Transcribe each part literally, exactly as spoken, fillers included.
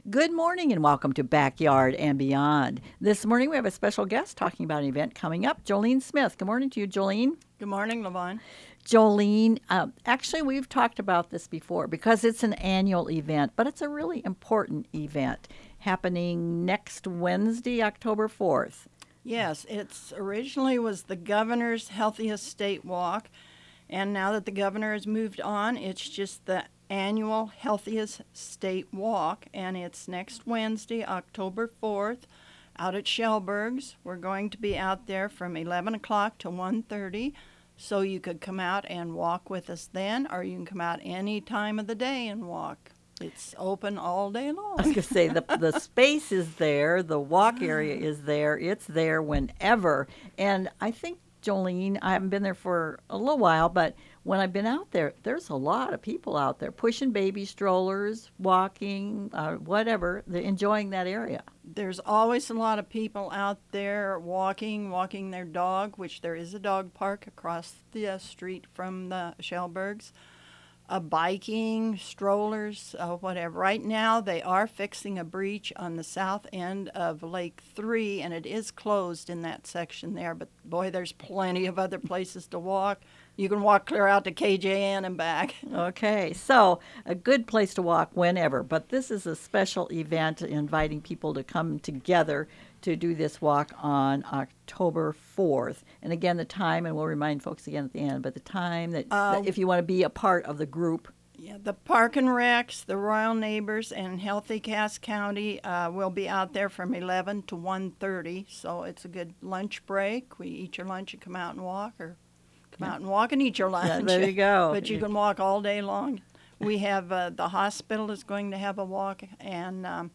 Good morning and welcome to Backyard and Beyond. This morning we have a special guest talking about an event coming up, Jolene Smith. Good morning to you, Jolene. Good morning, Levon. Jolene, uh, actually we've talked about this before because it's an annual event, but it's a really important event happening next Wednesday, October fourth. Yes, it's originally was the governor's Healthiest State Walk, and now that the governor has moved on, it's just the annual Healthiest State Walk, and it's next Wednesday, October fourth, out at Shellberg's. We're going to be out there from eleven o'clock to one thirty, so you could come out and walk with us then, or you can come out any time of the day and walk. It's open all day long. I was going to say the the space is there, the walk area is there, it's there whenever. And I think, Jolene, I haven't been there for a little while, but when I've been out there, there's a lot of people out there pushing baby strollers, walking, uh, whatever, they're enjoying that area. There's always a lot of people out there walking, walking their dog, which there is a dog park across the uh, street from the Shellbergs. Uh, biking, strollers, uh, whatever. Right now, they are fixing a breach on the south end of Lake three, and it is closed in that section there. But boy, there's plenty of other places to walk. You can walk clear out to K J N and back. Okay, so a good place to walk whenever, but this is a special event inviting people to come together to do this walk on October fourth. And again, the time, and we'll remind folks again at the end, but the time that, Uh, that if you want to be a part of the group. Yeah, the Park and Recs, the Royal Neighbors, and Healthy Cass County uh, will be out there from eleven to one thirty, so it's a good lunch break. We eat your lunch and come out and walk, or come Yeah. out and walk and eat your lunch. Yeah, there you go. But you can walk all day long. We have, uh, the hospital is going to have a walk, and um,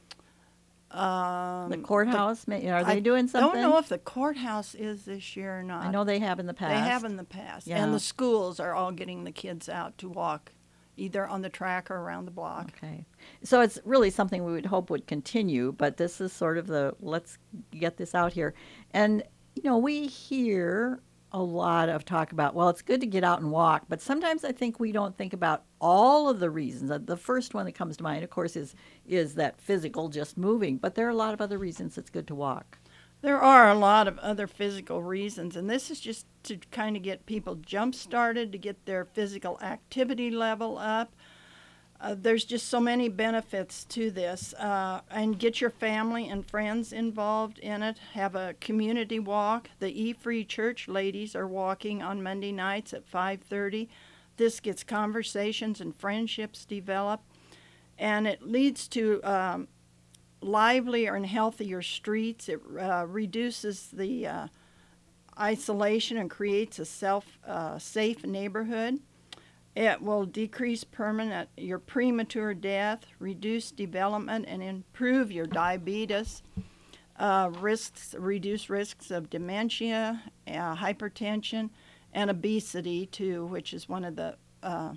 um, The courthouse, ma- are they I doing something? don't know if the courthouse is this year or not. I know they have in the past. They have in the past. Yeah. And the schools are all getting the kids out to walk, either on the track or around the block. Okay. So it's really something we would hope would continue, but this is sort of the let's get this out here. And, you know, we hear a lot of talk about, well, it's good to get out and walk, but sometimes I think we don't think about all of the reasons. Uh, The first one that comes to mind, of course, is is that physical, just moving, but there are a lot of other reasons it's good to walk. There are a lot of other physical reasons, and this is just to kind of get people jump started, to get their physical activity level up. Uh, there's just so many benefits to this, uh, and get your family and friends involved in it. Have a community walk. The E-Free Church ladies are walking on Monday nights at five thirty. This gets conversations and friendships developed, and it leads to um, livelier and healthier streets. It uh, reduces the uh, isolation and creates a self uh, safe neighborhood. It will decrease permanent your premature death, reduce development, and improve your diabetes. Uh, risks reduce risks of dementia, uh, hypertension, and obesity too, which is one of the uh,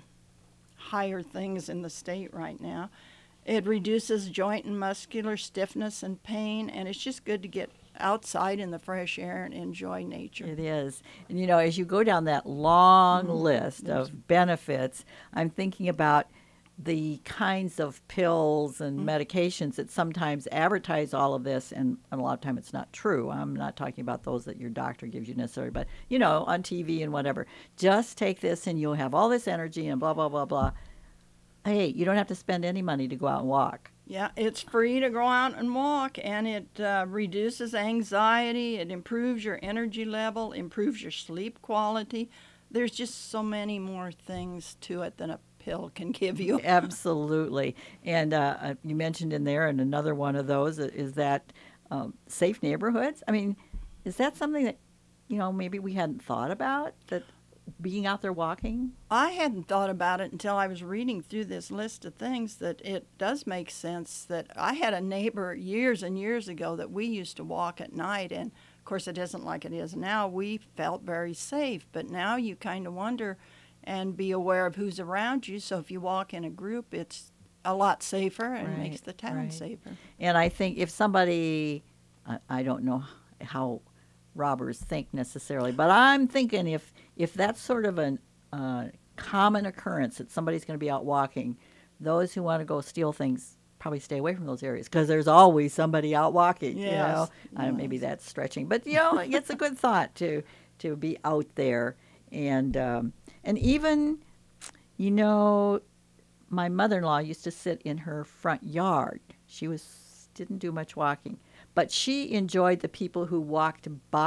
higher things in the state right now. It reduces joint and muscular stiffness and pain, and it's just good to get outside in the fresh air and enjoy nature. It is. And, you know, as you go down that long Mhm. list There's- of benefits, I'm thinking about the kinds of pills and Mhm. medications that sometimes advertise all of this, and, and a lot of time it's not true. I'm not talking about those that your doctor gives you necessarily, but, you know, on T V and whatever. Just take this and you'll have all this energy and blah, blah, blah, blah. Hey, you don't have to spend any money to go out and walk. Yeah, it's free to go out and walk, and it uh, reduces anxiety. It improves your energy level, improves your sleep quality. There's just so many more things to it than a pill can give you. Absolutely. And uh, uh, you mentioned in there, and another one of those i- is that um, safe neighborhoods. I mean, is that something that, you know, maybe we hadn't thought about, that being out there walking? I hadn't thought about it until I was reading through this list of things, that it does make sense. That I had a neighbor years and years ago that we used to walk at night, and of course it isn't like it is now. We felt very safe, but now you kind of wonder and be aware of who's around you. So if you walk in a group, it's a lot safer and Right, makes the town right. safer. And I think if somebody, I, I don't know how robbers think necessarily, but I'm thinking if if that's sort of a uh, common occurrence that somebody's going to be out walking, those who want to go steal things probably stay away from those areas because there's always somebody out walking. You Yes, know, I don't, maybe yes. that's stretching, but you know, it's a good thought to to be out there and um, and even, you know, my mother-in-law used to sit in her front yard. She was didn't do much walking, but she enjoyed the people who walked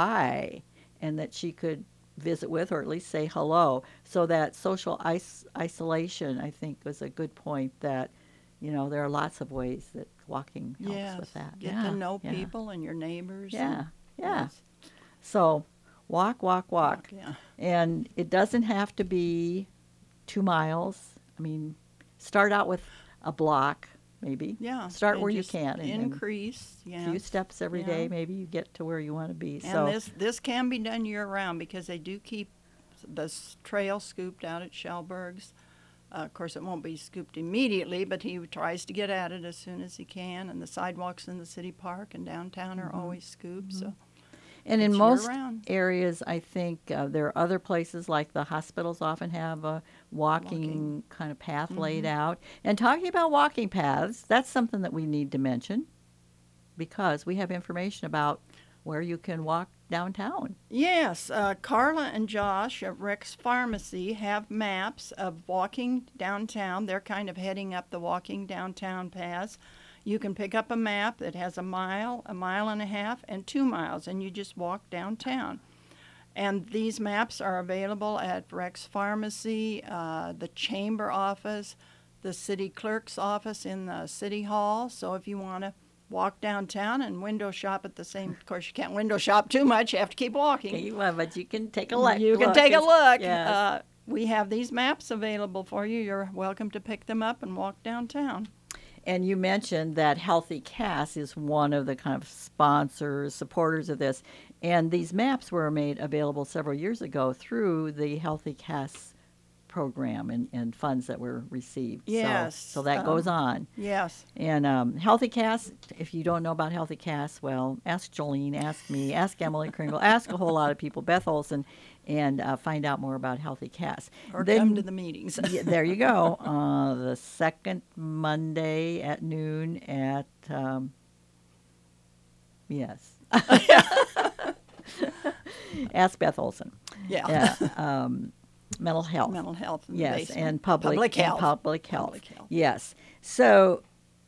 by and that she could visit with or at least say hello. So that social is- isolation, I think, was a good point that, you know, there are lots of ways that walking helps Yes. with that. Get yeah, to know yeah. people and your neighbors. Yeah, and- yeah. yes. So walk, walk, walk. Yeah. And it doesn't have to be two miles. I mean, start out with a block, maybe. Yeah. Start and where you just can. And, and increase. a Yeah. few steps every day, Yeah. maybe you get to where you want to be. And so this this can be done year round because they do keep the s- trail scooped out at Shellberg's. Uh, of course, it won't be scooped immediately, but he tries to get at it as soon as he can. And the sidewalks in the city park and downtown are Mhm. always scooped. So And in it's most year-round. areas, I think uh, there are other places like the hospitals often have a walking, Walking. kind of path laid Mhm. out. And talking about walking paths, that's something that we need to mention because we have information about where you can walk downtown. Yes, uh, Carla and Josh at Rex Pharmacy have maps of walking downtown. They're kind of heading up the walking downtown paths. You can pick up a map that has a mile, a mile and a half, and two miles, and you just walk downtown. And these maps are available at Rex Pharmacy, uh, the chamber office, the city clerk's office in the city hall. So if you want to walk downtown and window shop at the same, of course you can't window shop too much. You have to keep walking. Okay, well, but you can take a look. You can look. take a It's- look. Yes. Uh, we have these maps available for you. You're welcome to pick them up and walk downtown. And you mentioned that Healthy Cass is one of the kind of sponsors, supporters of this. And these maps were made available several years ago through the Healthy Cass program and, and funds that were received. Yes, So, so that goes um, on. Yes. And um, Healthy Cass, if you don't know about Healthy Cass, well, ask Jolene, ask me, ask Emily Kringle, ask a whole lot of people, Beth Olson, and uh, find out more about Healthy Cass. Or Then- come to the meetings. yeah, there you go. Uh, the second Monday at noon at, um, yes. Ask Beth Olson. Yeah. Yeah, um, mental health. Mental health in the Yes, basement. and public, Public and health. public health. Public health. Yes. So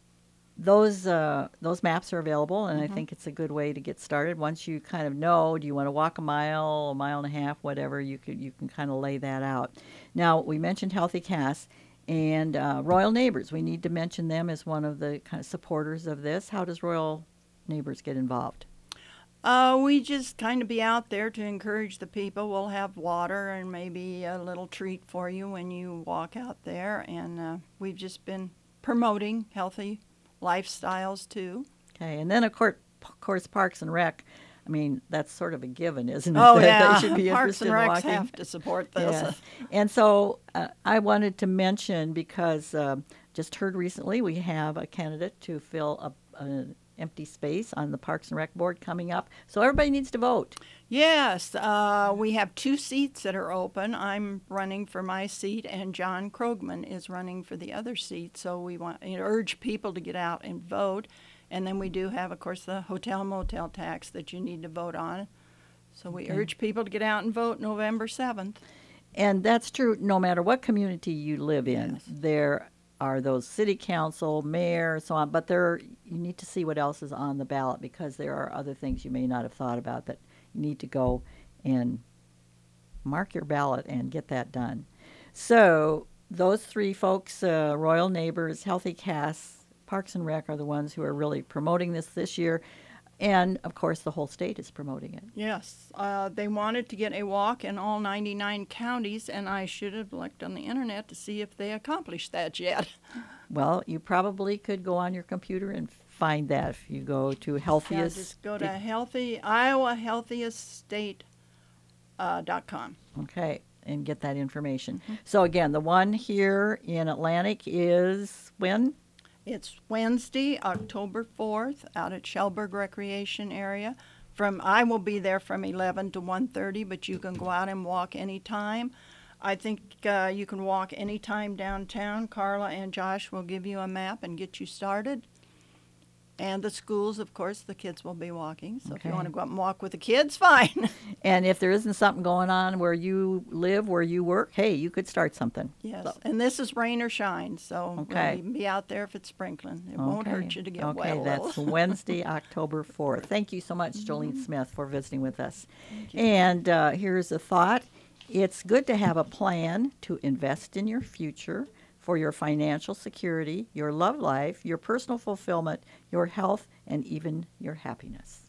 those uh, those maps are available, and Mm-hmm. I think it's a good way to get started. Once you kind of know, do you want to walk a mile, a mile and a half, whatever, you could you can kind of lay that out. Now we mentioned Healthy Cass and uh, Royal Neighbors. We need to mention them as one of the kind of supporters of this. How does Royal Neighbors get involved? Uh, we just kind of be out there to encourage the people. We'll have water and maybe a little treat for you when you walk out there. And uh, we've just been promoting healthy lifestyles too. Okay, and then of course, of course Parks and Rec. I mean, that's sort of a given, isn't it? Oh that, yeah, They should be Parks interested and in Recs walking. have to support this. Yes. And so uh, I wanted to mention because uh, just heard recently we have a candidate to fill a, an empty space on the Parks and Rec board coming up. So everybody needs to vote. Yes, uh, we have two seats that are open. I'm running for my seat, and John Krogman is running for the other seat. So we want to urge people to get out and vote. And then we do have, of course, the hotel motel tax that you need to vote on. So we Okay. urge people to get out and vote November seventh. And that's true no matter what community you live in. Yes. There are those city council, mayor, so on, but there you need to see what else is on the ballot because there are other things you may not have thought about that you need to go and mark your ballot and get that done. So those three folks, uh, Royal Neighbors, Healthy Cass, Parks and Rec are the ones who are really promoting this this year. And, of course, the whole state is promoting it. Yes, uh, they wanted to get a walk in all ninety-nine counties, and I should have looked on the internet to see if they accomplished that yet. Well, you probably could go on your computer and find that if you go to Yeah, healthiest. just go to healthy Iowa healthiest state uh, dot com. Okay, and get that information. Mm-hmm. So again, the one here in Atlantic is when? It's Wednesday, October fourth, out at Shellberg Recreation Area. From I will be there from eleven to one thirty, but you can go out and walk anytime. I think uh, you can walk anytime downtown. Carla and Josh will give you a map and get you started. And the schools, of course, the kids will be walking. So if you Okay. want to go up and walk with the kids, fine. And if there isn't something going on where you live, where you work, hey, you could start something. Yes. So- And this is rain or shine, so Okay. we'll even be out there if it's sprinkling. It won't Okay. hurt you to get Okay, wet a little. that's Wednesday, October fourth. Thank you so much, Mm-hmm. Jolene Smith, for visiting with us. And uh, here's a thought. It's good to have a plan to invest in your future for your financial security, your love life, your personal fulfillment, your health, and even your happiness.